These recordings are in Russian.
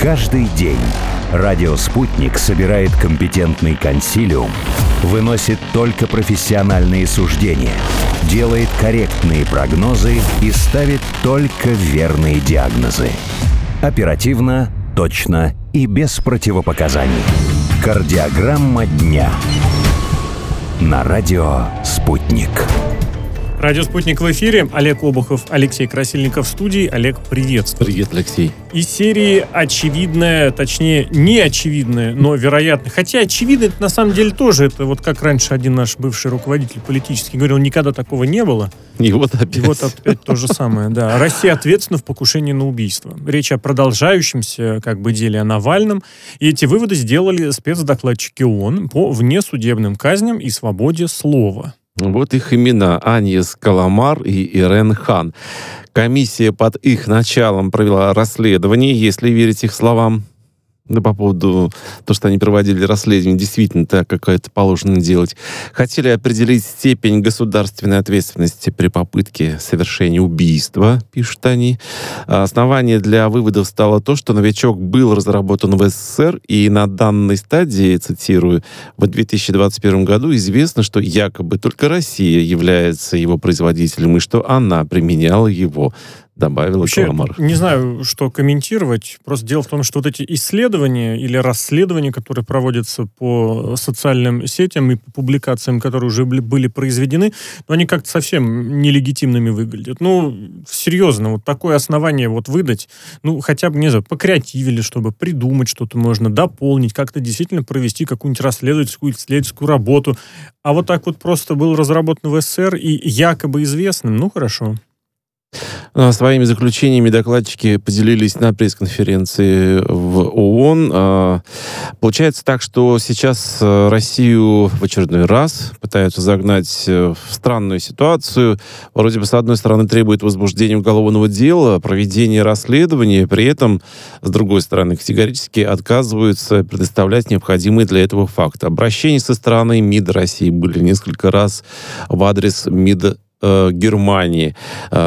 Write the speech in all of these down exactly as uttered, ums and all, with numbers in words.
Каждый день радио «Спутник» собирает компетентный консилиум, выносит только профессиональные суждения, делает корректные прогнозы и ставит только верные диагнозы. Оперативно, точно и без противопоказаний. Кардиограмма дня. На радио «Спутник». Радио «Спутник» в эфире. Олег Обухов, Алексей Красильников в студии. Олег, приветствую. Привет, Алексей. Из серии очевидное, точнее, не очевидное, но вероятно. Хотя очевидно, это на самом деле тоже, это вот как раньше один наш бывший руководитель политический говорил, никогда такого не было. И вот опять. И вот опять то же самое, да. Россия ответственна в покушении на убийство. Речь о продолжающемся, как бы, деле о Навальном. И эти выводы сделали спецдокладчики ООН по внесудебным казням и свободе слова. Вот их имена: Аньес Каламар и Ирен Хан. Комиссия под их началом провела расследование, если верить их словам. Да, по поводу того, что они проводили расследование, действительно так, как это положено делать. Хотели определить степень государственной ответственности при попытке совершения убийства, пишут они. Основание для выводов стало то, что новичок был разработан в СССР, и на данной стадии, цитирую, в две тысячи двадцать первом году известно, что якобы только Россия является его производителем, и что она применяла его. Добавила Вообще, Каламар. Не знаю, что комментировать. Просто дело в том, что вот эти исследования или расследования, которые проводятся по социальным сетям и по публикациям, которые уже были произведены, ну, они как-то совсем нелегитимными выглядят. Ну, серьезно, вот такое основание вот выдать, ну, хотя бы, не знаю, покреативили, чтобы придумать что-то можно, дополнить, как-то действительно провести какую-нибудь расследовательскую, исследовательскую работу. А вот так вот просто был разработан в СССР и якобы известным, ну, хорошо. Своими заключениями докладчики поделились на пресс-конференции в ООН. Получается так, что сейчас Россию в очередной раз пытаются загнать в странную ситуацию. Вроде бы, с одной стороны, требует возбуждения уголовного дела, проведения расследования, при этом, с другой стороны, категорически отказываются предоставлять необходимые для этого факты. Обращения со стороны МИД России были несколько раз в адрес МИД Германии.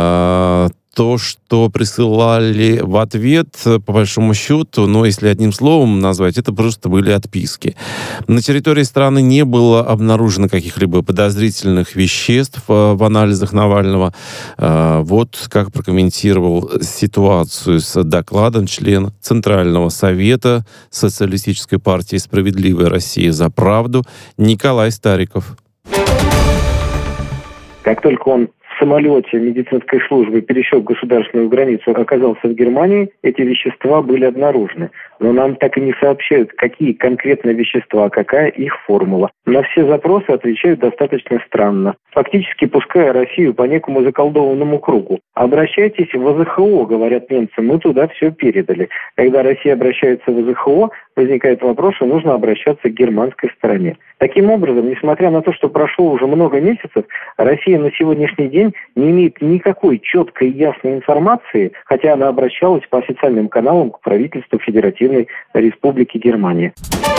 То, что присылали в ответ, по большому счету, но если одним словом назвать, это просто были отписки. На территории страны не было обнаружено каких-либо подозрительных веществ в анализах Навального. Вот как прокомментировал ситуацию с докладом член Центрального совета Социалистической партии «Справедливая Россия за правду» Николай Стариков. Как только он в самолете медицинской службы пересек государственную границу, оказался в Германии, эти вещества были обнаружены. Но нам так и не сообщают, какие конкретно вещества, какая их формула. На все запросы отвечают достаточно странно, фактически пуская Россию по некому заколдованному кругу. Обращайтесь в вэ зэ ха о, говорят немцы, мы туда все передали. Когда Россия обращается в вэ зэ ха о, возникает вопрос, что нужно обращаться к германской стороне. Таким образом, несмотря на то, что прошло уже много месяцев, Россия на сегодняшний день не имеет никакой четкой и ясной информации, хотя она обращалась по официальным каналам к правительству Федеративной Республики Германия.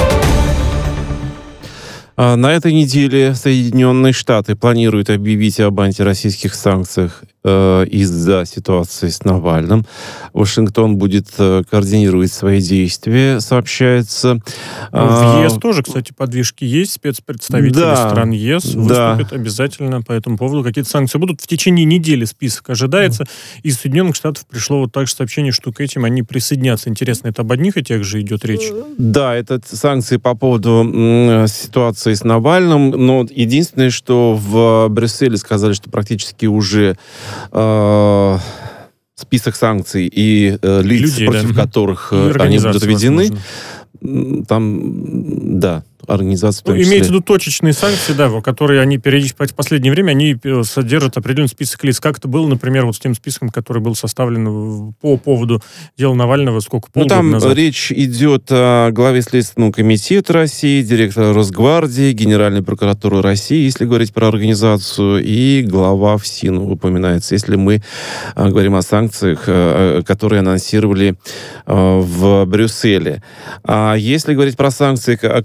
На этой неделе Соединенные Штаты планируют объявить об антироссийских санкциях э, из-за ситуации с Навальным. Вашингтон будет э, координировать свои действия, сообщается. Ну, в ЕС тоже, кстати, подвижки есть. Спецпредставители да, встран ЕС да. выступят обязательно по этому поводу. Какие-то санкции будут. В течение недели список ожидается. Из Соединенных Штатов пришло вот также сообщение, что к этим они присоединятся. Интересно, это об одних и тех же идет речь? Да, это санкции по поводу м, ситуации с Навальным, но единственное, что в Брюсселе сказали, что практически уже э, список санкций и э, лиц, людей, против да. которых э, они будут введены, возможно. Там, да, организации. Ну, имеется в виду точечные санкции, да, которые они периодически в последнее время они содержат определенный список лиц. Как это было, например, вот с тем списком, который был составлен по поводу дела Навального сколько, полгода назад? Ну, там назад? речь идет о главе Следственного комитета России, директора Росгвардии, Генеральной прокуратуры России, если говорить про организацию, и глава ФСИН упоминается, если мы говорим о санкциях, которые анонсировали в Брюсселе. А если говорить про санкции, о которых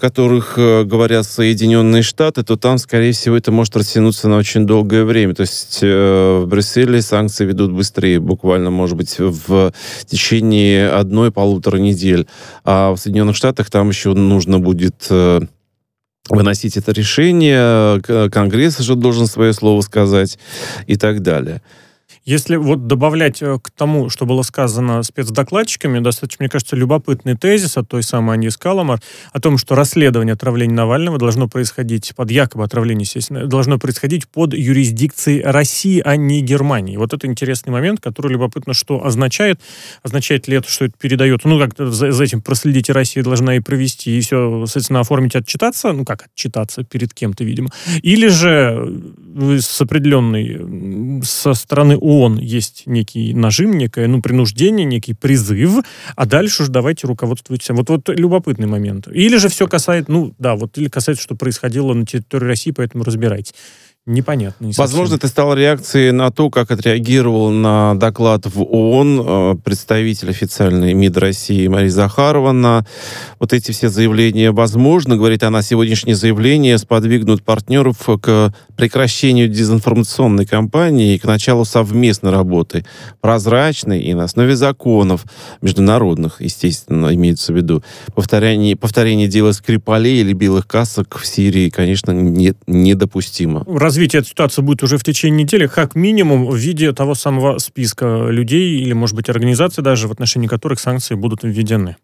во-первых, говорят Соединенные Штаты, то там, скорее всего, это может растянуться на очень долгое время. То есть э, в Брюсселе санкции ведут быстрее, буквально, может быть, в течение одной-полутора недель. А в Соединенных Штатах там еще нужно будет... Э, выносить это решение, Конгресс же должен свое слово сказать и так далее. Если вот добавлять к тому, что было сказано спецдокладчиками, достаточно, мне кажется, любопытный тезис от той самой Аньес Каламар о том, что расследование отравления Навального должно происходить под якобы отравление, естественно, должно происходить под юрисдикцией России, а не Германии. Вот это интересный момент, который любопытно, что означает. Означает ли это, что это передает, ну, как за, за этим проследить, и Россия должна и провести, и все, соответственно, оформить, отчитаться, ну, как отчитаться перед кем-то, видимо. Или же с определенной, со стороны ООН есть некий нажим, некое, ну, принуждение, некий призыв, а дальше уж давайте руководствуйтесь. Вот, вот любопытный момент. Или же все касается, ну, да, вот, или касается, что происходило на территории России, поэтому разбирайтесь. Непонятно. Не Возможно, это стало реакцией на то, как отреагировал на доклад в ООН представитель официальной МИД России Мария Захарова на вот эти все заявления. Возможно, говорит она, сегодняшние заявления сподвигнут партнеров к прекращению дезинформационной кампании и к началу совместной работы, прозрачной и на основе законов международных, естественно, имеется в виду. Повторение, повторение дела Скрипалей или белых касок в Сирии, конечно, не, недопустимо. Развитие этой ситуации будет уже в течение недели, как минимум в виде того самого списка людей или, может быть, организаций даже, в отношении которых санкции будут введены.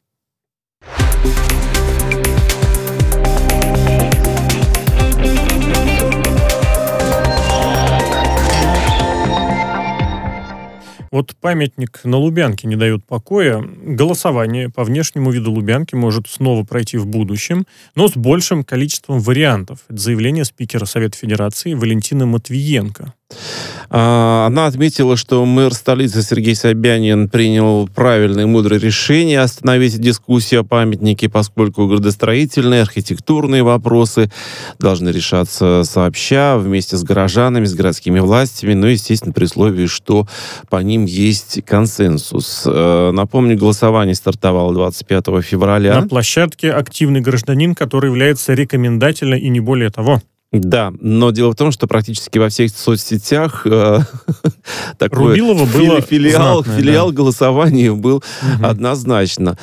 Вот памятник на Лубянке не дает покоя. Голосование по внешнему виду Лубянки может снова пройти в будущем, но с большим количеством вариантов. Это заявление спикера Совета Федерации Валентины Матвиенко. Она отметила, что мэр столицы Сергей Собянин принял правильное и мудрое решение остановить дискуссию о памятнике, поскольку градостроительные, архитектурные вопросы должны решаться сообща, вместе с горожанами, с городскими властями, но, естественно, при условии, что по ним есть консенсус. Напомню, голосование стартовало двадцать пятого февраля. На площадке «Активный гражданин», который является рекомендательной и не более того. Да, но дело в том, что практически во всех соцсетях э, такой Рубилова было филиал, знатное, филиал да. голосования был угу. однозначно.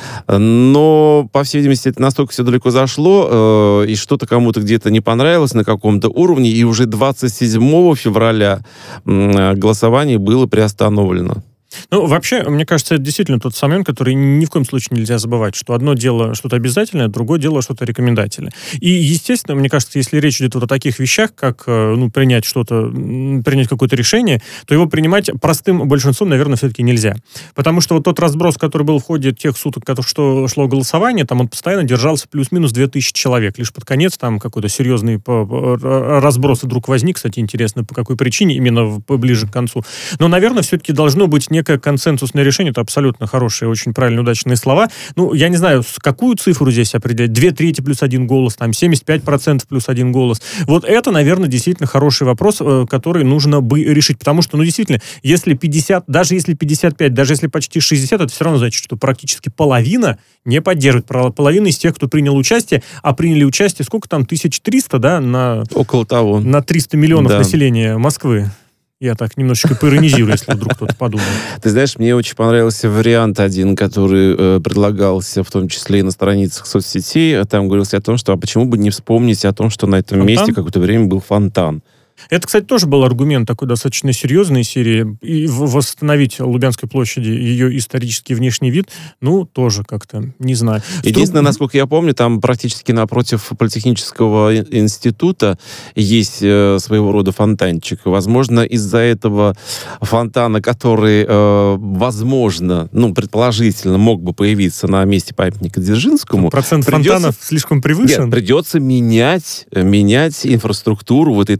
Но, по всей видимости, это настолько все далеко зашло, э, и что-то кому-то где-то не понравилось на каком-то уровне, и уже двадцать седьмого февраля э, голосование было приостановлено. Ну, вообще, мне кажется, это действительно тот самый момент, который ни в коем случае нельзя забывать, что одно дело что-то обязательное, другое дело что-то рекомендательное. И, естественно, мне кажется, если речь идет вот о таких вещах, как, ну, принять что-то, принять какое-то решение, то его принимать простым большинством, наверное, все-таки нельзя. Потому что вот тот разброс, который был в ходе тех суток, что шло голосование, там он постоянно держался плюс-минус две тысячи человек. Лишь под конец там какой-то серьезный разброс вдруг возник, кстати, интересно, по какой причине, именно ближе к концу. Но, наверное, все-таки должно быть некое консенсусное решение, это абсолютно хорошие, очень правильные, удачные слова. Ну, я не знаю, какую цифру здесь определять, две трети плюс один голос, там, семьдесят пять процентов плюс один голос. Вот это, наверное, действительно хороший вопрос, который нужно бы решить, потому что, ну, действительно, если пятьдесят, даже если пятьдесят пять, даже если почти шестьдесят, это все равно значит, что практически половина не поддерживает, половина из тех, кто принял участие, а приняли участие, сколько там, тысяча триста, да, на... Около того. На триста миллионов да. населения Москвы. Я так немножечко поиронизирую, если вдруг кто-то подумает. Ты знаешь, мне очень понравился вариант один, который э, предлагался в том числе и на страницах соцсетей. Там говорилось о том, что а почему бы не вспомнить о том, что на этом фонтан? месте какое-то время был фонтан. Это, кстати, тоже был аргумент такой достаточно серьезной серии. И восстановить Лубянской площади ее исторический внешний вид, ну, тоже как-то, не знаю. Единственное, насколько я помню, там практически напротив Политехнического института есть э, своего рода фонтанчик. Возможно, из-за этого фонтана, который, э, возможно, ну, предположительно, мог бы появиться на месте памятника Дзержинскому. Процент придется... фонтанов слишком превышен? Нет, придется менять, менять инфраструктуру вот этой площади,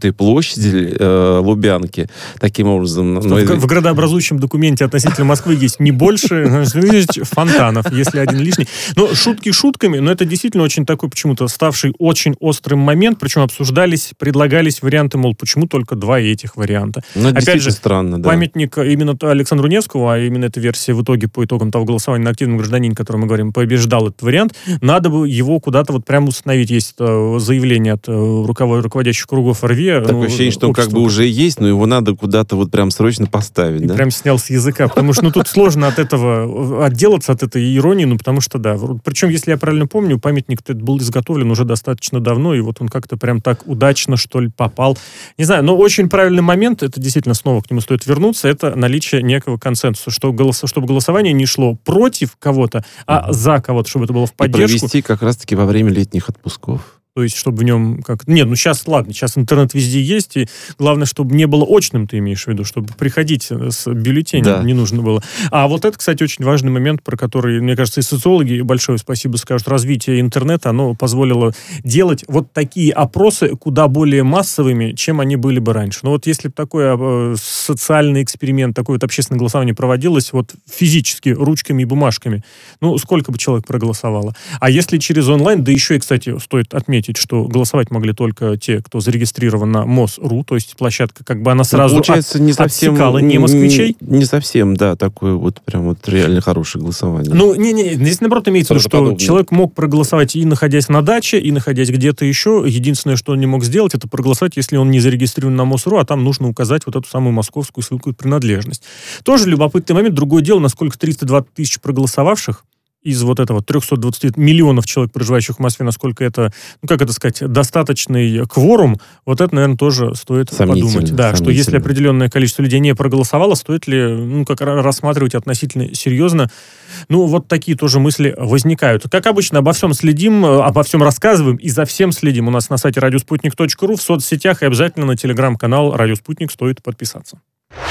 площади э, Лубянки. Таким образом... Но... В, в градообразующем документе относительно Москвы есть не больше, есть фонтанов, если один лишний. Но шутки шутками, но это действительно очень такой почему-то ставший очень острым момент, причем обсуждались, предлагались варианты, мол, почему только два этих варианта. Ну, опять же, странно, да. Памятник именно Александру Невскому, а именно эта версия в итоге по итогам того голосования на активном гражданине, о котором мы говорим, побеждал этот вариант, надо бы его куда-то вот прямо установить. Есть заявление от руководящих кругов РВИА. Такое ну, ощущение, что он как бы уже есть, но его надо куда-то вот прям срочно поставить. И да? прям снял с языка, потому что ну, тут сложно от этого отделаться, от этой иронии, ну потому что да. Причем, если я правильно помню, памятник этот был изготовлен уже достаточно давно, и вот он как-то прям так удачно, что ли, попал. Не знаю, но очень правильный момент, это действительно снова к нему стоит вернуться, это наличие некого консенсуса, что голос, чтобы голосование не шло против кого-то, а за кого-то, чтобы это было в поддержку. И провести как раз-таки во время летних отпусков. То есть, чтобы в нем как... Нет, ну сейчас, ладно, сейчас интернет везде есть, и главное, чтобы не было очным, ты имеешь в виду, чтобы приходить с бюллетенем да. не нужно было. А вот это, кстати, очень важный момент, про который, мне кажется, и социологи, большое спасибо скажут, развитие интернета, оно позволило делать вот такие опросы куда более массовыми, чем они были бы раньше. Но вот если бы такой э, социальный эксперимент, такое вот общественное голосование проводилось вот физически, ручками и бумажками, ну, сколько бы человек проголосовало? А если через онлайн, да еще и, кстати, стоит отметить, что голосовать могли только те, кто зарегистрирован на МОС.ру, то есть площадка, как бы она сразу ну, получается, от, не совсем, отсекала не москвичей. Не, не совсем, да, такое вот прям вот реально хорошее голосование. Ну, не-не, здесь наоборот имеется в виду, что подобное. Человек мог проголосовать и находясь на даче, и находясь где-то еще. Единственное, что он не мог сделать, это проголосовать, если он не зарегистрирован на МОС.ру, а там нужно указать вот эту самую московскую свою принадлежность. Тоже любопытный момент. Другое дело, насколько триста двадцать тысяч проголосовавших из вот этого трехсот двадцати миллионов человек, проживающих в Москве, насколько это, ну, как это сказать, достаточный кворум, вот это, наверное, тоже стоит подумать. Да, что если определенное количество людей не проголосовало, стоит ли, ну, как рассматривать относительно серьезно. Ну, вот такие тоже мысли возникают. Как обычно, обо всем следим, обо всем рассказываем и за всем следим. У нас на сайте радиоспутник точка ру, в соцсетях и обязательно на телеграм-канал «Радио Спутник» стоит подписаться.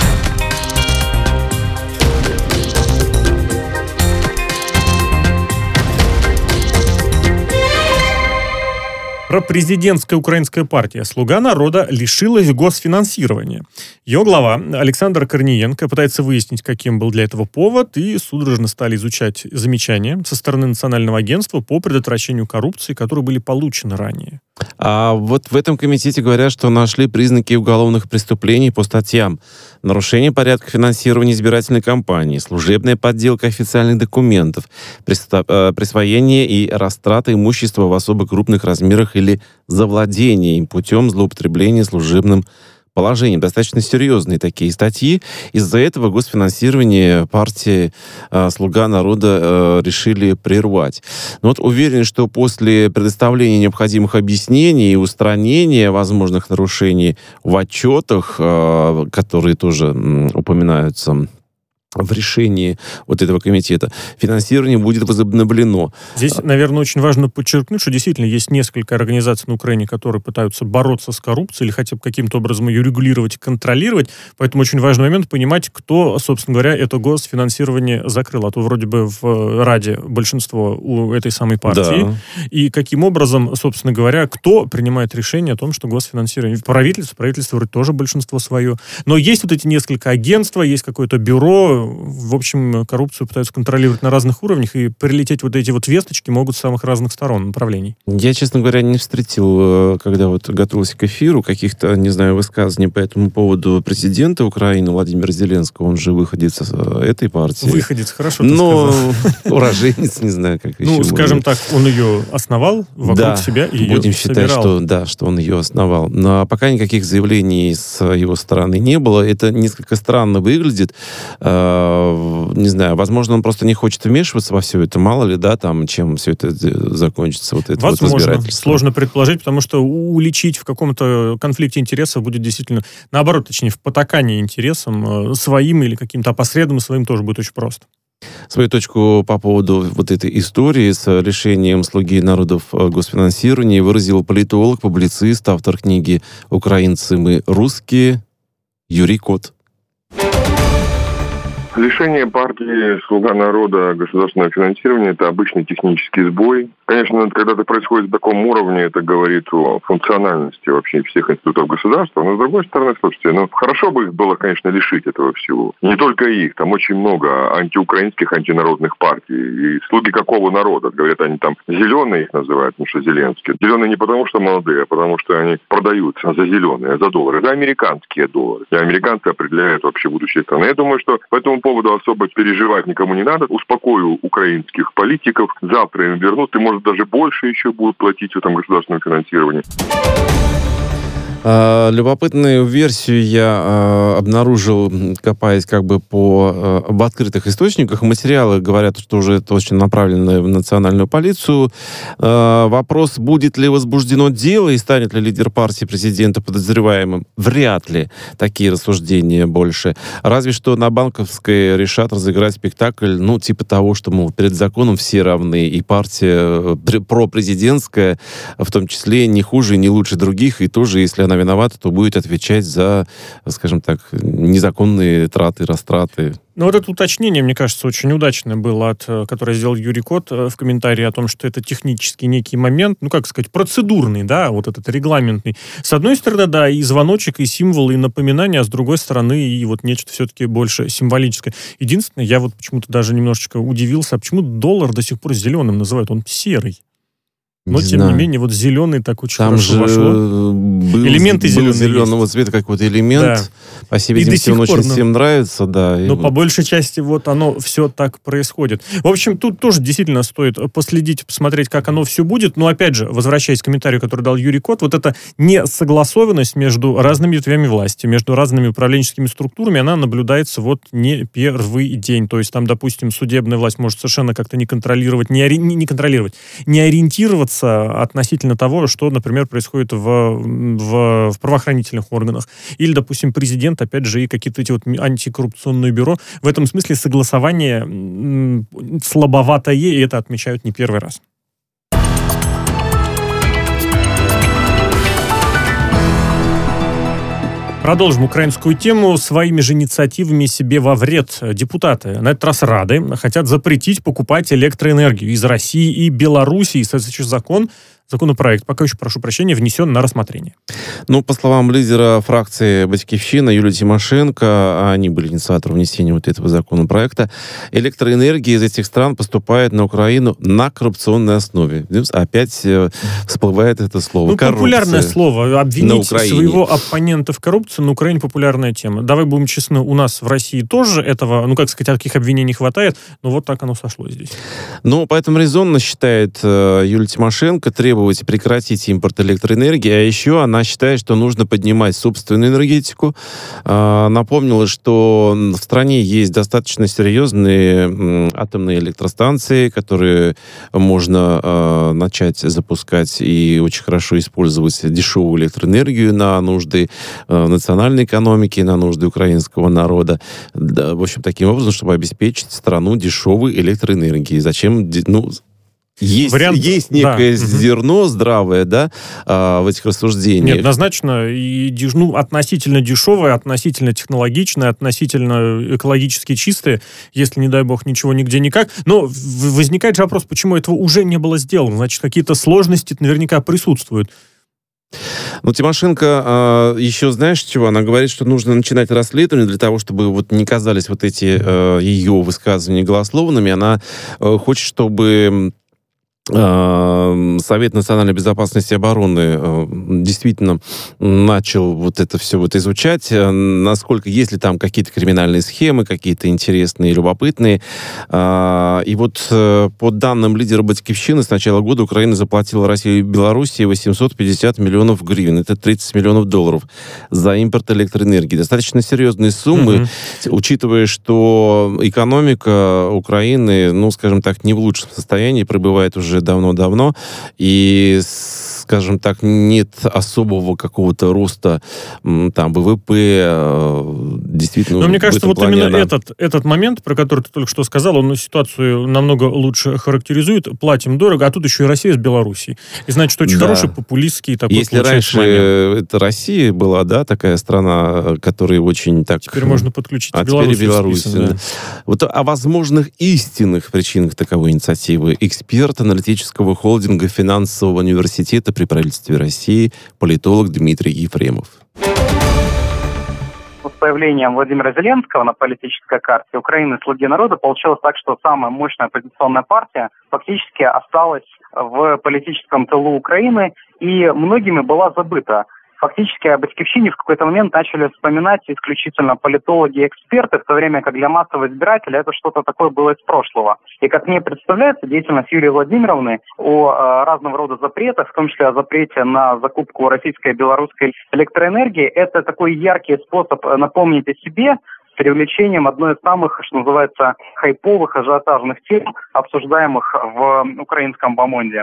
Пропрезидентская украинская партия «Слуга народа» лишилась госфинансирования. Ее глава Александр Корниенко пытается выяснить, каким был для этого повод, и судорожно стали изучать замечания со стороны Национального агентства по предотвращению коррупции, которые были получены ранее. А вот в этом комитете говорят, что нашли признаки уголовных преступлений по статьям: нарушение порядка финансирования избирательной кампании, служебная подделка официальных документов, присвоение и растрата имущества в особо крупных размерах или завладение им путем злоупотребления служебным положением. Достаточно серьезные такие статьи. Из-за этого госфинансирование партии э, «Слуга народа» э, решили прервать. Но вот уверен, что после предоставления необходимых объяснений и устранения возможных нарушений в отчетах, э, которые тоже м, упоминаются в решении вот этого комитета, финансирование будет возобновлено. Здесь, наверное, очень важно подчеркнуть, что действительно есть несколько организаций на Украине, которые пытаются бороться с коррупцией или хотя бы каким-то образом ее регулировать, контролировать. Поэтому очень важный момент понимать, кто, собственно говоря, это госфинансирование закрыл. А то вроде бы в Раде большинство у этой самой партии. Да. И каким образом, собственно говоря, кто принимает решение о том, что госфинансирование... Правительство, правительство вроде тоже большинство свое. Но есть вот эти несколько агентств, есть какое-то бюро. В общем, коррупцию пытаются контролировать на разных уровнях, и прилететь вот эти вот весточки могут с самых разных сторон, направлений. Я, честно говоря, не встретил, когда вот готовился к эфиру, каких-то, не знаю, высказываний по этому поводу президента Украины Владимира Зеленского. Он же выходец из этой партии. Выходец, хорошо ты Но уроженец, не знаю, как еще. Ну, скажем так, он ее основал вокруг себя и ее будем считать, что, да, что он ее основал. Но пока никаких заявлений с его стороны не было. Это несколько странно выглядит. Не знаю, возможно, он просто не хочет вмешиваться во все это. Мало ли, да, там, чем все это закончится. Вот это возможно. Вот разбирательство. Сложно предположить, потому что уличить в каком-то конфликте интересов будет действительно, наоборот, точнее, в потакании интересам своим или каким-то опосредованным своим тоже будет очень просто. Свою точку по поводу вот этой истории с лишением «Слуги народов» госфинансирования выразил политолог, публицист, автор книги «Украинцы мы русские» Юрий Кот. Лишение партии «Слуга народа» государственного финансирования – это обычный технический сбой. Конечно, когда это происходит на таком уровне, это говорит о функциональности вообще всех институтов государства. Но, с другой стороны, слушайте, ну, хорошо бы их было, конечно, лишить этого всего. Не только их, там очень много антиукраинских, антинародных партий. И слуги какого народа? Говорят, они там зеленые их называют, потому что Зеленские. Зеленые не потому, что молодые, а потому, что они продаются за зеленые, за доллары, за американские доллары. И американцы определяют вообще будущее страны. Я думаю, что по этому поводу особо переживать никому не надо. Успокою украинских политиков. Завтра им вернут, и, может, даже больше еще будут платить в этом государственном финансировании. Любопытную версию я обнаружил, копаясь как бы по, в открытых источниках. Материалы говорят, что уже это очень направлено в национальную полицию. Вопрос, будет ли возбуждено дело и станет ли лидер партии президента подозреваемым, вряд ли такие рассуждения больше. Разве что на Банковской решат разыграть спектакль, ну, типа того, что, мол, перед законом все равны, и партия пропрезидентская, в том числе, не хуже и не лучше других, и тоже, если она виновата, то будет отвечать за, скажем так, незаконные траты, растраты. Ну, вот это уточнение, мне кажется, очень удачное было, от, которое сделал Юрий Кот в комментарии о том, что это технический некий момент, ну, как сказать, процедурный, да, вот этот регламентный. С одной стороны, да, и звоночек, и символ, и напоминание, а с другой стороны, и вот нечто все-таки больше символическое. Единственное, я вот почему-то даже немножечко удивился, а почему доллар до сих пор зеленым называют? Он серый. Но, не тем знаю. не менее, вот зеленый так очень Там хорошо же вошло. Был, Элементы был зеленые зеленого есть. цвета какой-то элемент. Да. По всей видимости, он пор, очень но... всем нравится, да. Но вот. по большей части вот оно все так происходит. В общем, тут тоже действительно стоит последить, посмотреть, как оно все будет. Но, опять же, возвращаясь к комментарию, который дал Юрий Кот, вот эта несогласованность между разными ветвями власти, между разными управленческими структурами, она наблюдается вот не первый день. То есть там, допустим, судебная власть может совершенно как-то не контролировать, не, ори... не контролировать, не ориентироваться относительно того, что, например, происходит в, в, в правоохранительных органах. Или, допустим, президент, опять же, и какие-то эти вот антикоррупционные бюро. В этом смысле согласование м, слабоватое, и это отмечают не первый раз. Продолжим украинскую тему. Своими же инициативами себе во вред депутаты, на этот раз Рады, хотят запретить покупать электроэнергию из России и Белоруссии. Соответствующий закон, законопроект, пока еще, прошу прощения, внесен на рассмотрение. Ну, по словам лидера фракции «Батькивщина» Юлии Тимошенко, они были инициатором внесения вот этого законопроекта, электроэнергия из этих стран поступает на Украину на коррупционной основе. Опять э, всплывает это слово. Ну, популярное слово. Обвинить своего оппонента в коррупции на Украине популярная тема. Давай будем честны, у нас в России тоже этого, ну, как сказать, таких обвинений хватает, но вот так оно сошло здесь. Ну, поэтому резонно считает э, Юлия Тимошенко требовать прекратить импорт электроэнергии, а еще она считает, что нужно поднимать собственную энергетику. Э, напомнила, что в стране есть достаточно серьезные э, атомные электростанции, которые можно э, начать запускать и очень хорошо использовать дешевую электроэнергию на нужды э, национальной экономики, на нужды украинского народа. Да, в общем, таким образом, чтобы обеспечить страну дешевой электроэнергией. Зачем, ну, Есть, Вариант, есть некое да. зерно здравое, да, в этих рассуждениях. Нет, однозначно, и, ну, относительно дешевое, относительно технологичное, относительно экологически чистое, если, не дай бог, ничего нигде никак. Но возникает же вопрос, почему этого уже не было сделано. Значит, какие-то сложности наверняка присутствуют. Ну, Тимошенко э, еще, знаешь, чего? Она говорит, что нужно начинать расследование для того, чтобы вот не казались вот эти э, ее высказывания голословными. Она э, хочет, чтобы Совет национальной безопасности и обороны действительно начал вот это все вот изучать, насколько, есть ли там какие-то криминальные схемы, какие-то интересные, любопытные. И вот по данным лидера «Батькивщины», с начала года Украина заплатила России и Белоруссии восемьсот пятьдесят миллионов гривен. Это тридцать миллионов долларов за импорт электроэнергии. Достаточно серьезные суммы, mm-hmm. учитывая, что экономика Украины, ну, скажем так, не в лучшем состоянии, пребывает уже давно-давно, и скажем так, нет особого какого-то роста там ВВП, действительно. Но мне кажется, вот плане, именно да. этот, этот момент, про который ты только что сказал, он ситуацию намного лучше характеризует. Платим дорого, а тут еще и Россия с Белоруссией. И значит, очень да. хороший популистский такой Если раньше момент. Это Россия была, да, такая страна, которая очень так... Теперь можно подключить а Беларусь. Теперь Беларусь. Да. Вот о возможных истинных причинах таковой инициативы эксперт аналитического холдинга финансового университета при правительстве России, политолог Дмитрий Ефремов. С появлением Владимира Зеленского на политической карте Украины «Слуги народа» получилось так, что самая мощная оппозиционная партия фактически осталась в политическом тылу Украины и многими была забыта. Фактически о батькивщине в какой-то момент начали вспоминать исключительно политологи и эксперты, в то время как для массового избирателя это что-то такое было из прошлого. И как мне представляется, деятельность Юлии Владимировны о э, разного рода запретах, в том числе о запрете на закупку российской и белорусской электроэнергии, это такой яркий способ напомнить о себе с привлечением одной из самых, что называется, хайповых, ажиотажных тем, обсуждаемых в украинском бомонде.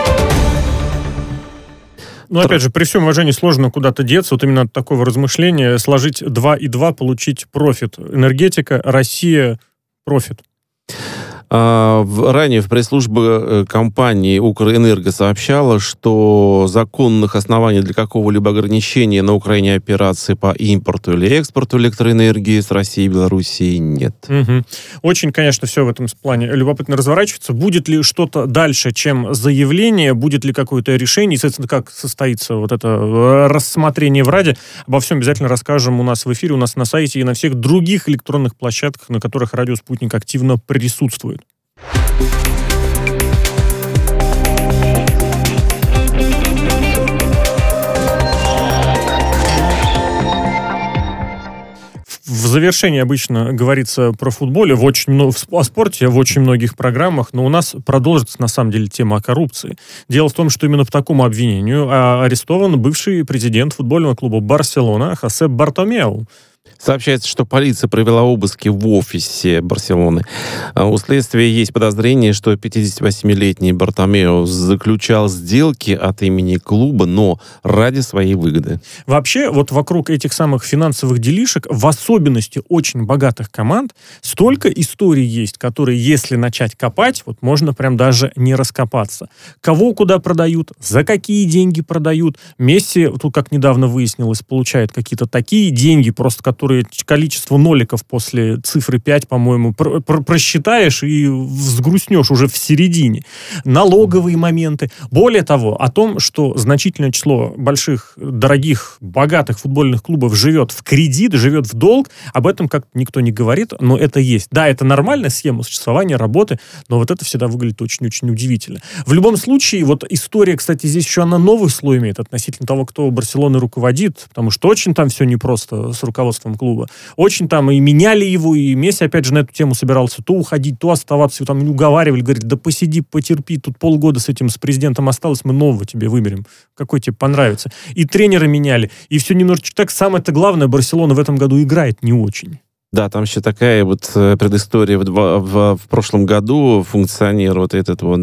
Ну, опять же, при всем уважении сложно куда-то деться. Вот именно от такого размышления сложить два и два, получить профит. Энергетика, Россия, профит. Ранее в пресс-службе компании «Укрэнерго» сообщала, что законных оснований для какого-либо ограничения на Украине операции по импорту или экспорту электроэнергии с России и Белоруссии нет. Угу. Очень, конечно, все в этом плане любопытно разворачивается. Будет ли что-то дальше, чем заявление? Будет ли какое-то решение? Естественно, как состоится вот это рассмотрение в Раде? Обо всем обязательно расскажем у нас в эфире, у нас на сайте и на всех других электронных площадках, на которых «Радио Спутник» активно присутствует. В завершении обычно говорится про футболе, в очень, ну, о спорте, в очень многих программах, но у нас продолжится, на самом деле, тема о коррупции. Дело в том, что именно по такому обвинению арестован бывший президент футбольного клуба «Барселона» Хосе Бартомеу. Сообщается, что полиция провела обыски в офисе Барселоны. У следствия есть подозрение, что пятидесятивосьмилетний Бартомеу заключал сделки от имени клуба, но ради своей выгоды. Вообще, вот вокруг этих самых финансовых делишек, в особенности очень богатых команд, столько историй есть, которые, если начать копать, вот можно прям даже не раскопаться. Кого куда продают, за какие деньги продают. Месси, тут, как недавно выяснилось, получает какие-то такие деньги, просто которые количество ноликов после цифры пять, по-моему, про- про- просчитаешь и взгрустнешь уже в середине. Налоговые моменты. Более того, о том, что значительное число больших, дорогих, богатых футбольных клубов живет в кредит, живет в долг, об этом как-то никто не говорит, но это есть. Да, это нормальная схема существования, работы, но вот это всегда выглядит очень-очень удивительно. В любом случае, вот история, кстати, здесь еще она новый слой имеет относительно того, кто Барселоной руководит, потому что очень там все непросто с руководством клуба. Очень там и меняли его, и Месси, опять же, на эту тему собирался то уходить, то оставаться, его там уговаривали, говорит, да посиди, потерпи, тут полгода с этим, с президентом осталось, мы нового тебе выберем, какой тебе понравится. И тренера меняли, и все немножечко так. Самое-то главное, Барселона в этом году играет не очень. Да, там еще такая вот предыстория. В, в, в прошлом году функционер вот этот вот,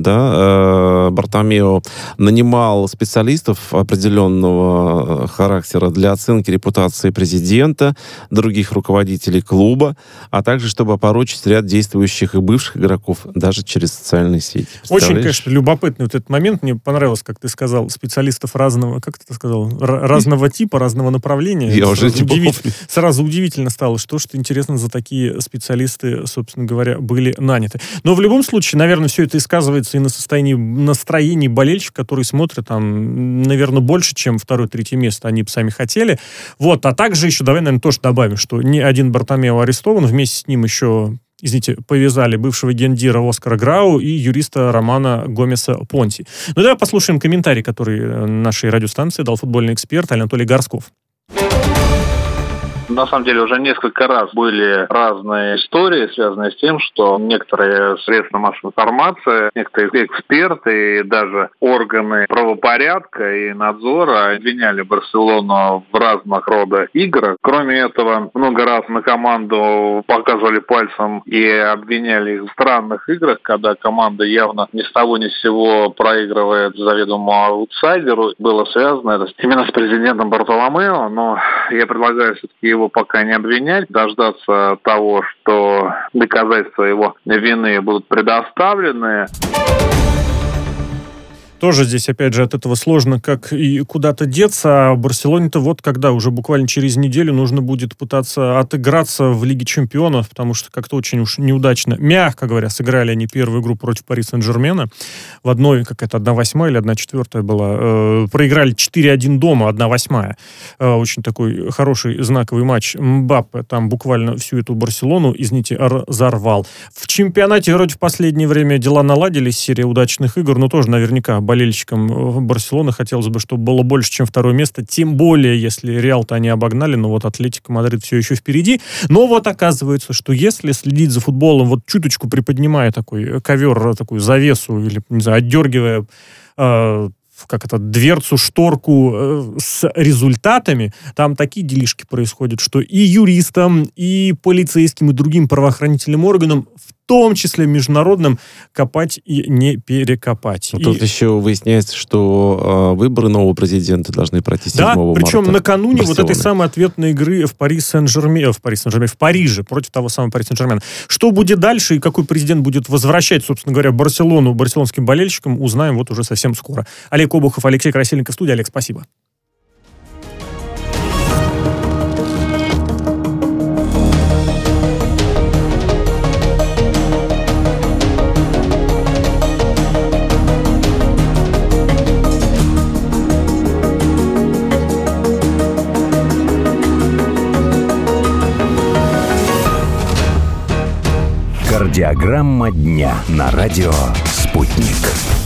да, Бартомеу нанимал специалистов определенного характера для оценки репутации президента, других руководителей клуба, а также чтобы опорочить ряд действующих и бывших игроков даже через социальные сети. Очень, конечно, любопытный вот этот момент. Мне понравилось, как ты сказал, специалистов разного, как ты сказал, разного типа, разного направления. Я уже не помню. Сразу удивительно стало, что, что интересно, за такие специалисты, собственно говоря, были наняты. Но в любом случае, наверное, все это и сказывается и на состоянии, настроении болельщиков, которые смотрят там, наверное, больше, чем второе-третье место они бы сами хотели. Вот. А также еще, давай, наверное, тоже добавим, что не один Бартомеу арестован, вместе с ним еще, извините, повязали бывшего гендира Оскара Грау и юриста Романа Гомеса Понти. Ну, давай послушаем комментарий, который нашей радиостанции дал футбольный эксперт Анатолий Горсков. На самом деле уже несколько раз были разные истории, связанные с тем, что некоторые средства массовой информации, некоторые эксперты и даже органы правопорядка и надзора обвиняли Барселону в разных рода играх. Кроме этого, много раз на команду показывали пальцем и обвиняли их в странных играх, когда команда явно ни с того ни с сего проигрывает заведомому аутсайдеру. Было связано это именно с президентом Бартоломео, но я предлагаю все-таки его пока не обвинять, дождаться того, что доказательства его вины будут предоставлены. Тоже здесь, опять же, от этого сложно как и куда-то деться. А Барселоне-то вот когда уже буквально через неделю нужно будет пытаться отыграться в Лиге Чемпионов, потому что как-то очень уж неудачно, мягко говоря, сыграли они первую игру против Пари Сен-Жермена. В одной, какая-то одна восьмая или одна четвертая была. Э, проиграли четыре один дома, одна восьмая. Э, очень такой хороший знаковый матч. Мбаппе там буквально всю эту Барселону, извините, разорвал. В чемпионате вроде в последнее время дела наладились, серия удачных игр, но тоже наверняка болельщикам Барселоны хотелось бы, чтобы было больше, чем второе место, тем более, если Реал-то они обогнали, но вот Атлетико Мадрид все еще впереди. Но вот оказывается, что если следить за футболом, вот чуточку приподнимая такой ковер, такую завесу, или, не знаю, отдергивая э, как это, дверцу, шторку э, с результатами, там такие делишки происходят, что и юристам, и полицейским, и другим правоохранительным органам, в том числе международным, копать и не перекопать. А и... Тут еще выясняется, что э, выборы нового президента должны пройти седьмого марта. Да, причем накануне вот этой самой ответной игры в Пари Сен-Жермен, в Пари Сен-Жермен, в Париже, против того самого Пари Сен-Жермена. Что будет дальше и какой президент будет возвращать, собственно говоря, Барселону барселонским болельщикам, узнаем вот уже совсем скоро. Олег Обухов, Алексей Красильников в студии. Олег, спасибо. Кардиограмма дня на радио «Спутник».